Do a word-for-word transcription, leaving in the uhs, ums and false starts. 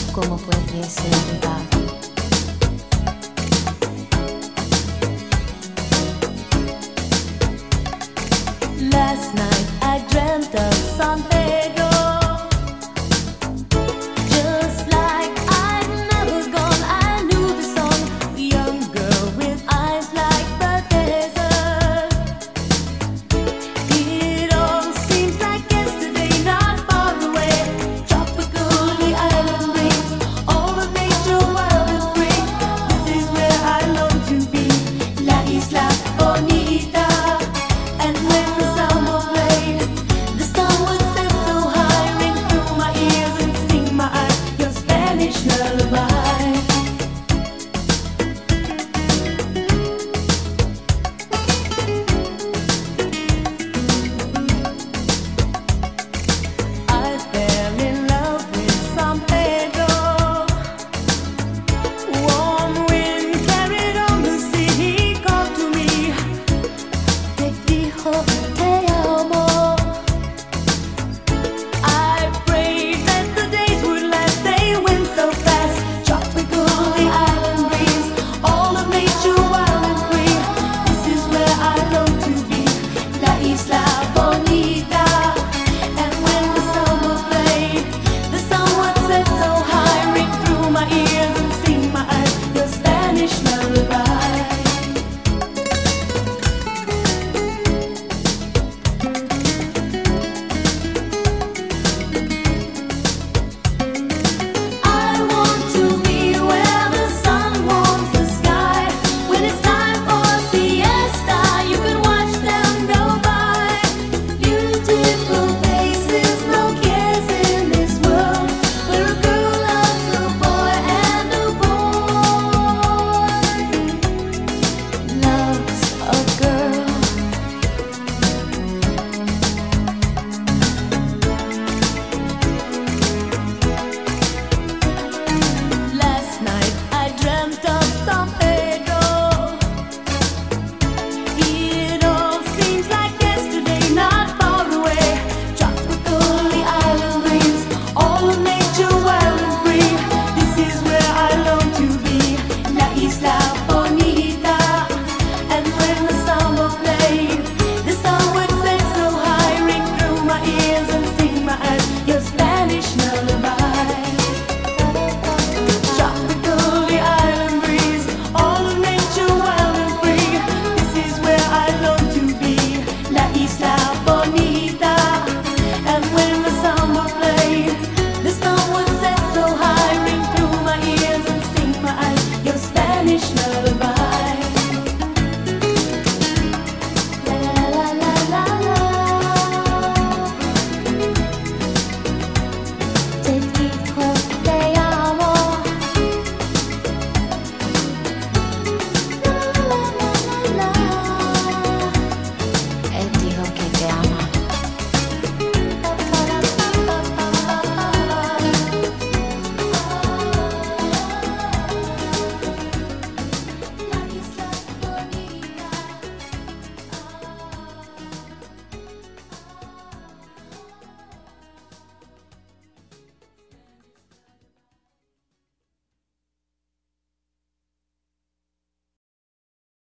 ¿Cómo puede ser verdad? Last night I dreamt of San Pedro, just like I'd never gone. I knew the song, a young girl with eyes like the desert. It all seems like yesterday, not far away. Tropical, the island brings all of nature wild and free. This is where I long to be, La Isla Bonita. And when the summer played, the sun would set so high, ring through my ears and sting my eyes. Your Spanish lullaby.